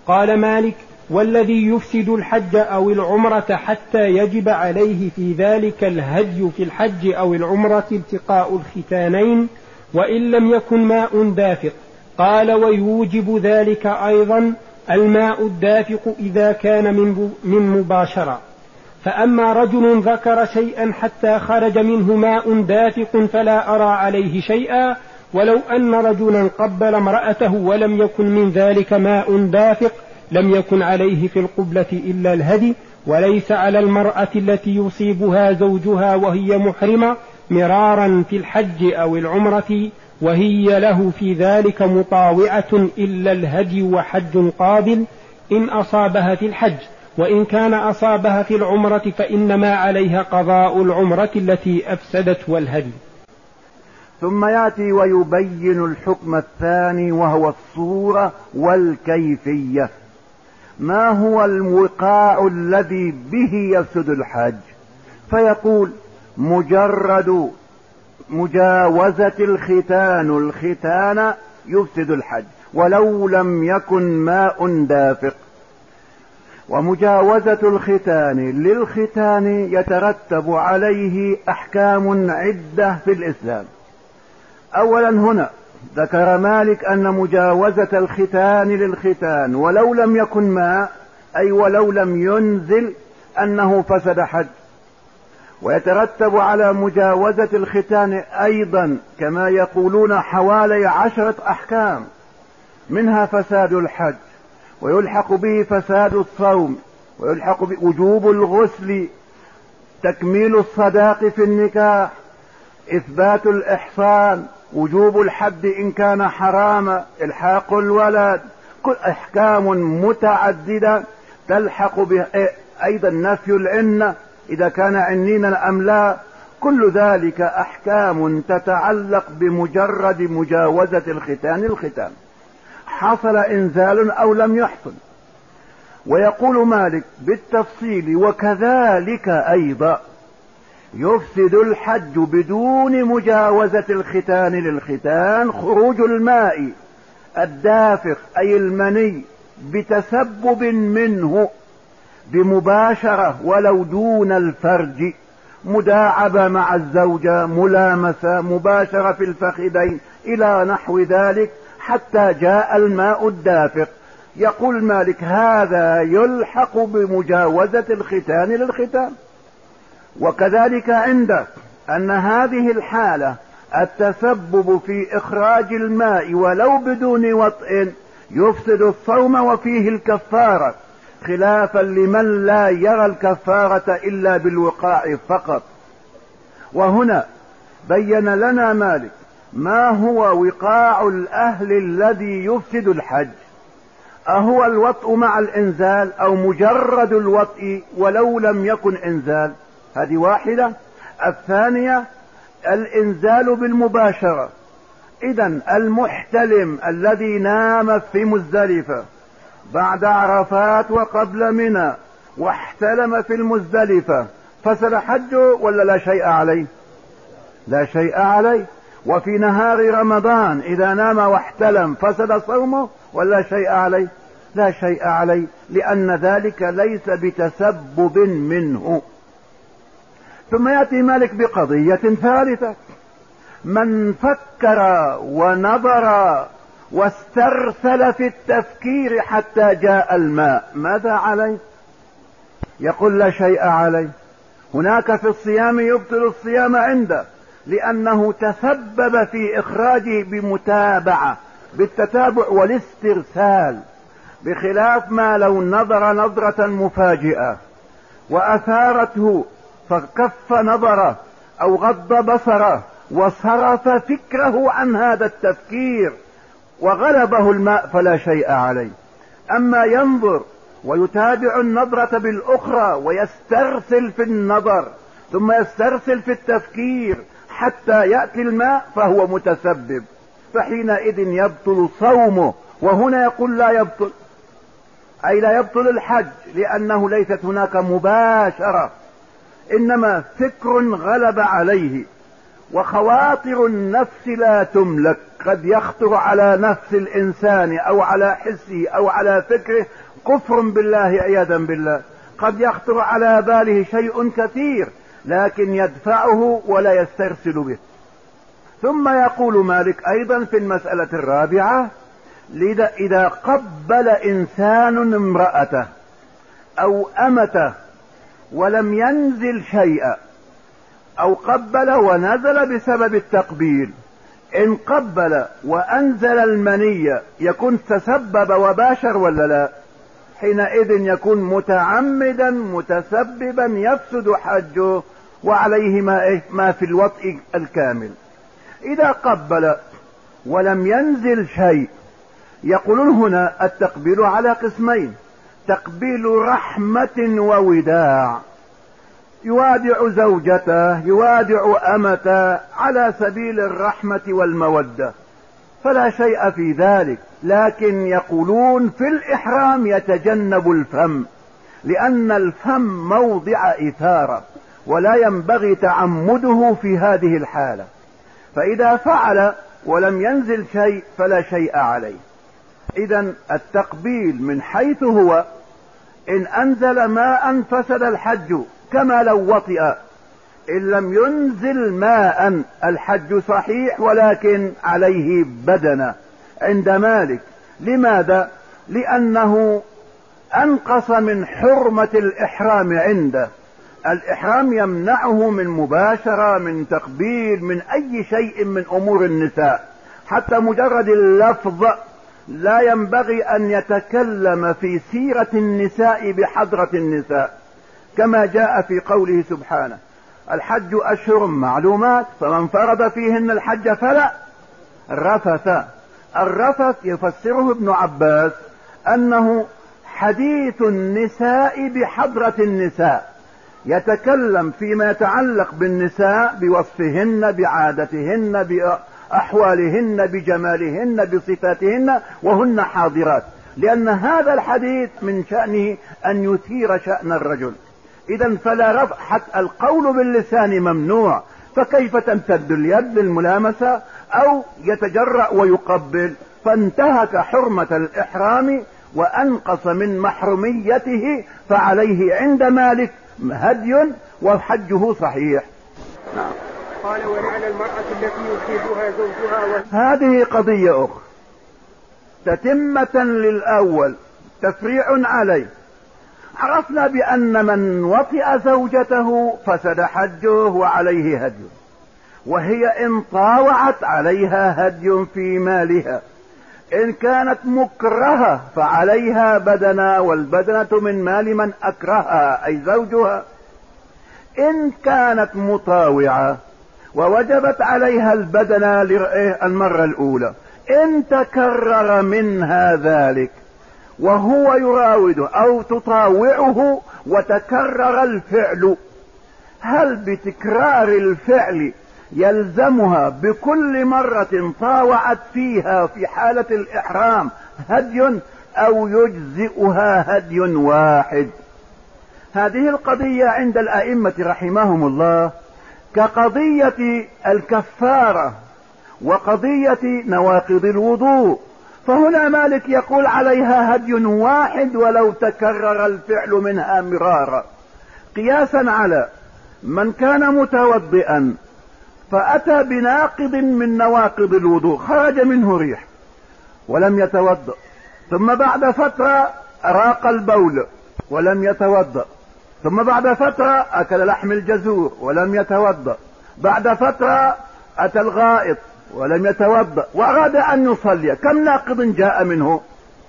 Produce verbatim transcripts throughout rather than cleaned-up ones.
قال مالك: والذي يفسد الحج أو العمرة حتى يجب عليه في ذلك الهدي في الحج أو العمرة التقاء الختانين وإن لم يكن ماء دافق. قال: ويوجب ذلك أيضا الماء الدافق إذا كان من مباشرة. فأما رجل ذكر شيئا حتى خرج منه ماء دافق فلا أرى عليه شيئا، ولو أن رجلا قبل امرأته ولم يكن من ذلك ماء دافق لم يكن عليه في القبلة إلا الهدي، وليس على المرأة التي يصيبها زوجها وهي محرمة مرارا في الحج أو العمرة وهي له في ذلك مطاوعة إلا الهدي وحج قابل إن أصابها في الحج، وإن كان أصابها في العمرة فإنما عليها قضاء العمرة التي أفسدت والهدي. ثم يأتي ويبين الحكم الثاني وهو الصورة والكيفية. ما هو الوقاع الذي به يفسد الحج؟ فيقول: مجرد مجاوزة الختان الختان يفسد الحج ولو لم يكن ماء دافق. ومجاوزة الختان للختان يترتب عليه أحكام عدة في الإسلام. أولا هنا ذكر مالك أن مجاوزة الختان للختان ولو لم يكن ماء أي ولو لم ينزل أنه فسد حج. ويترتب على مجاوزة الختان أيضا كما يقولون حوالي عشرة أحكام، منها فساد الحج، ويلحق به فساد الصوم، ويلحق بوجوب الغسل، تكميل الصداق في النكاح، إثبات الإحصان، وجوب الحد إن كان حراما، إلحاق الولد، كل أحكام متعددة تلحق به. أيضا نفي العنة إذا كان عنينا أم لا، كل ذلك أحكام تتعلق بمجرد مجاوزة الختان الختان، حصل إنزال أو لم يحصل. ويقول مالك بالتفصيل: وكذلك أيضا يفسد الحج بدون مجاوزة الختان للختان خروج الماء الدافق أي المني بتسبب منه بمباشرة ولو دون الفرج، مداعبة مع الزوجة، ملامسة، مباشرة في الفخذين إلى نحو ذلك حتى جاء الماء الدافق. يقول مالك: هذا يلحق بمجاوزة الختان للختان. وكذلك عندك أن هذه الحالة التسبب في إخراج الماء ولو بدون وطئ يفسد الصوم وفيه الكفارة، خلافا لمن لا يرى الكفارة إلا بالوقاع فقط. وهنا بين لنا مالك ما هو وقاع الأهل الذي يفسد الحج. أهو الوطء مع الإنزال أو مجرد الوطء ولو لم يكن إنزال؟ هذه واحدة. الثانية الإنزال بالمباشرة. إذن المحتلم الذي نام في مزدلفة بعد عرفات وقبل منى واحتلم في المزدلفة فسد حجه ولا لا شيء عليه؟ لا شيء عليه. وفي نهار رمضان إذا نام واحتلم فسد صومه ولا شيء عليه؟ لا شيء عليه، لأن ذلك ليس بتسبب منه. ثم يأتي مالك بقضية ثالثة: من فكر ونظر واسترسل في التفكير حتى جاء الماء ماذا عليه؟ يقول: لا شيء عليه. هناك في الصيام يبطل الصيام عنده لأنه تسبب في إخراجه بمتابعة، بالتتابع والاسترسال، بخلاف ما لو نظر نظرة مفاجئة وأثارته فكف نظره أو غض بصره وصرف فكره عن هذا التفكير وغلبه الماء فلا شيء عليه. أما ينظر ويتابع النظرة بالأخرى ويسترسل في النظر ثم يسترسل في التفكير حتى يأتي الماء فهو متسبب، فحينئذ يبطل صومه. وهنا يقول لا يبطل، أي لا يبطل الحج، لأنه ليست هناك مباشرة، إنما فكر غلب عليه وخواطر النفس لا تملك. قد يخطر على نفس الإنسان أو على حسه أو على فكره كفر بالله عياذا بالله، قد يخطر على باله شيء كثير لكن يدفعه ولا يسترسل به. ثم يقول مالك أيضا في المسألة الرابعة: إذا قبل إنسان امرأته أو أمته ولم ينزل شيئا، أو قبل ونزل بسبب التقبيل، إن قبل وأنزل المنية يكون تسبب وباشر ولا لا؟ حينئذ يكون متعمدا متسببا يفسد حجه وعليه ما, إيه؟ ما في الوطء الكامل. إذا قبل ولم ينزل شيء، يقولون هنا التقبيل على قسمين: تقبيل رحمة ووداع، يوادع زوجته يوادع أمته على سبيل الرحمة والمودة، فلا شيء في ذلك. لكن يقولون في الإحرام يتجنب الفم، لأن الفم موضع إثارة ولا ينبغي تعمده في هذه الحالة، فإذا فعل ولم ينزل شيء فلا شيء عليه. إذن التقبيل من حيث هو إن أنزل ماء فسد الحج كما لو وطئ، إن لم ينزل ماء الحج صحيح ولكن عليه بدنة عند مالك. لماذا؟ لأنه أنقص من حرمة الإحرام عنده. الإحرام يمنعه من مباشرة، من تقبيل، من أي شيء من أمور النساء، حتى مجرد اللفظ لا ينبغي أن يتكلم في سيرة النساء بحضرة النساء، كما جاء في قوله سبحانه: الحج أشهر معلومات فمن فرض فيهن الحج فلا رفث. الرفث يفسره ابن عباس أنه حديث النساء بحضرة النساء، يتكلم فيما يتعلق بالنساء بوصفهن بعادتهن بأحوالهن بجمالهن بصفاتهن وهن حاضرات، لأن هذا الحديث من شأنه أن يثير شأن الرجل. إذا فلا رفع، حتى القول باللسان ممنوع، فكيف تمتد اليد للملامسة أو يتجرأ ويقبل؟ فانتهك حرمة الإحرام وأنقص من محرميته، فعليه عند مالك هدي وحجه صحيح. نعم. قال: وعلى المرأة التي يصيبها زوجها و... هذه قضية أخرى تتمة للأول، تفريع عليه. عرفنا بأن من وطئ زوجته فسد حجه وعليه هدي، وهي إن طاوعت عليها هدي في مالها. إن كانت مكرهة فعليها بدنة، والبدنة من مال من أكرهها أي زوجها. إن كانت مطاوعة ووجبت عليها البدنة المرة الأولى، إن تكرر منها ذلك وهو يراوده أو تطاوعه وتكرر الفعل، هل بتكرار الفعل يلزمها بكل مرة طاوعت فيها في حالة الإحرام هدي، أو يجزئها هدي واحد؟ هذه القضية عند الأئمة رحمهم الله كقضية الكفارة وقضية نواقض الوضوء. فهنا مالك يقول عليها هدي واحد ولو تكرر الفعل منها مرارا، قياسا على من كان متوضئا فأتى بناقض من نواقض الوضوء، خرج منه ريح ولم يتوضأ، ثم بعد فترة راق البول ولم يتوضأ، ثم بعد فترة أكل لحم الجزور ولم يتوضأ، بعد فترة أتى الغائط ولم يتوضأ، وأراد أن يصلي. كم ناقض جاء منه؟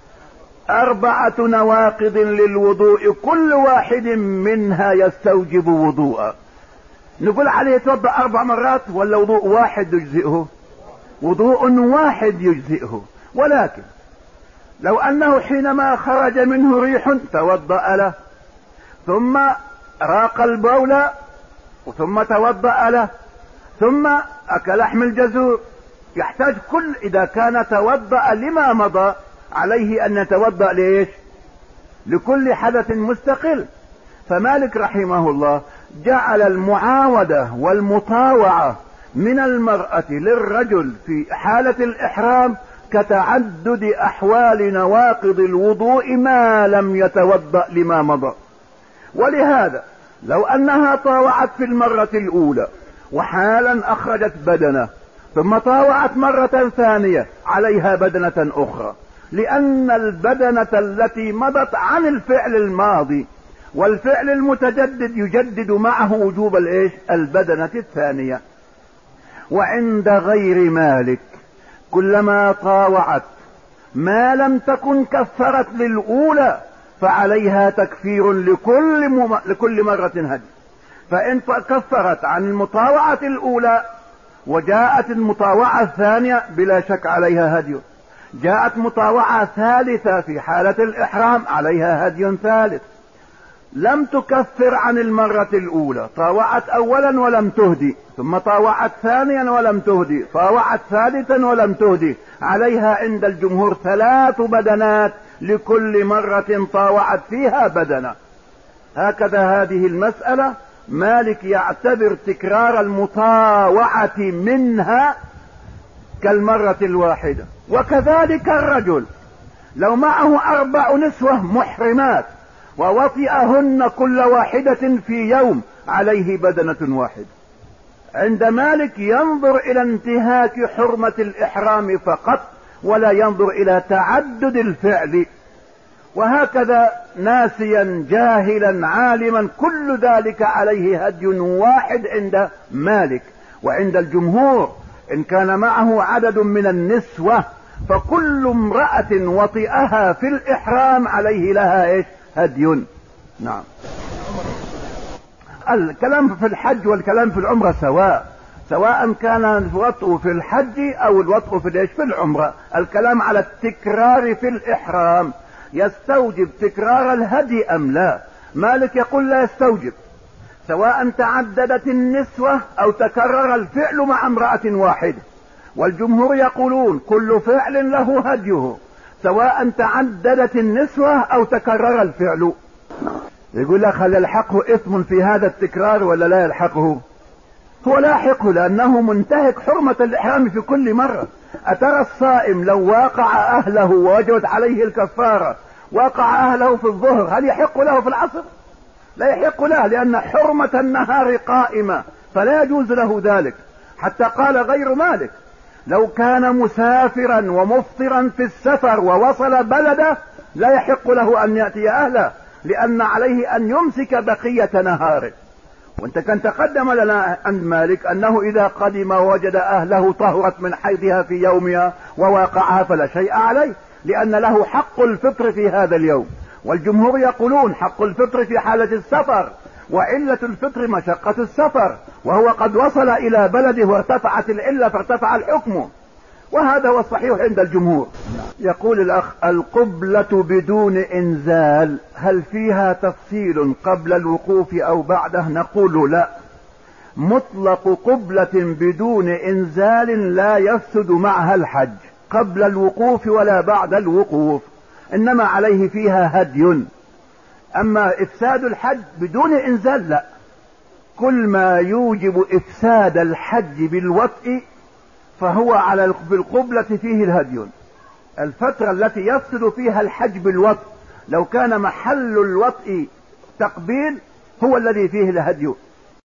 أربعة نواقض للوضوء، كل واحد منها يستوجب وضوءا. نقول عليه يتوضأ أربع مرات ولا وضوء واحد يجزئه؟ وضوء واحد يجزئه. ولكن لو أنه حينما خرج منه ريح توضأ له، ثم راق البول ثم توضأ له، ثم أكل لحم الجزور، يحتاج كل إذا كان توضأ لما مضى عليه أن يتوضأ ليش؟ لكل حدث مستقل. فمالك رحمه الله جعل المعاودة والمطاوعة من المرأة للرجل في حالة الإحرام كتعدد أحوال نواقض الوضوء ما لم يتوضأ لما مضى. ولهذا لو أنها طاوعت في المرة الأولى وحالا أخرجت بدنة ثم طاوعت مرة ثانية عليها بدنة أخرى، لأن البدنة التي مضت عن الفعل الماضي، والفعل المتجدد يجدد معه وجوب الايش؟ البدنة الثانية. وعند غير مالك كلما طاوعت ما لم تكن كفرت للأولى فعليها تكفير لكل, مم... لكل مرة هدي. فإن كفرت عن المطاوعة الأولى وجاءت المطاوعة الثانية بلا شك عليها هدي، جاءت مطاوعة ثالثة في حالة الإحرام عليها هدي ثالث. لم تكفر عن المرة الأولى، طاوعت أولا ولم تهدي، ثم طاوعت ثانيا ولم تهدي، طاوعت ثالثا ولم تهدي، عليها عند الجمهور ثلاث بدنات لكل مرة طاوعت فيها بدنة. هكذا هذه المسألة مالك يعتبر تكرار المطاوعة منها كالمرة الواحدة. وكذلك الرجل لو معه أربع نسوة محرمات ووطئهن كل واحدة في يوم عليه بدنة واحدة. عند مالك ينظر إلى انتهاك حرمة الإحرام فقط ولا ينظر إلى تعدد الفعل. وهكذا ناسيا جاهلا عالما كل ذلك عليه هدي واحد عند مالك. وعند الجمهور إن كان معه عدد من النسوة فكل امرأة وطئها في الإحرام عليه لها إيش؟ هدي. نعم. الكلام في الحج والكلام في العمرة سواء، سواء كان الوطء في الحج او الوطء في الايش؟ في العمرة. الكلام على التكرار في الإحرام يستوجب تكرار الهدي ام لا؟ مالك يقول لا يستوجب، سواء تعددت النسوة او تكرر الفعل مع امرأة واحدة. والجمهور يقولون كل فعل له هديه سواء تعددت النسوة او تكرر الفعل. يقول لك هل يلحقه اثم في هذا التكرار ولا لا يلحقه؟ هو لاحقه لانه منتهك حرمة الاحرام في كل مرة. اترى الصائم لو واقع اهله ووجبت عليه الكفارة واقع اهله في الظهر هل يحق له في العصر؟ لا يحق له، لان حرمة النهار قائمة فلا يجوز له ذلك. حتى قال غير مالك لو كان مسافرا ومفطرا في السفر ووصل بلده لا يحق له ان يأتي اهله، لان عليه ان يمسك بقية نهاره. وانت كان تقدم لنا عند مالك انه اذا قدم ووجد اهله طهرت من حيضها في يومها وواقعها فلا شيء عليه، لان له حق الفطر في هذا اليوم. والجمهور يقولون حق الفطر في حالة السفر، وعلة الفطر مشقة السفر، وهو قد وصل الى بلده وارتفعت العلة فارتفع الحكم. وهذا هو الصحيح عند الجمهور. يقول الاخ القبلة بدون انزال هل فيها تفصيل قبل الوقوف او بعده؟ نقول لا، مطلق قبلة بدون انزال لا يفسد معها الحج قبل الوقوف ولا بعد الوقوف، انما عليه فيها هدي. اما افساد الحج بدون انزال لا، كل ما يوجب افساد الحج بالوطء فهو على بالقبلة فيه الهدي. الفترة التي يفسد فيها الحج بالوطء لو كان محل الوطء تقبيل هو الذي فيه الهدي.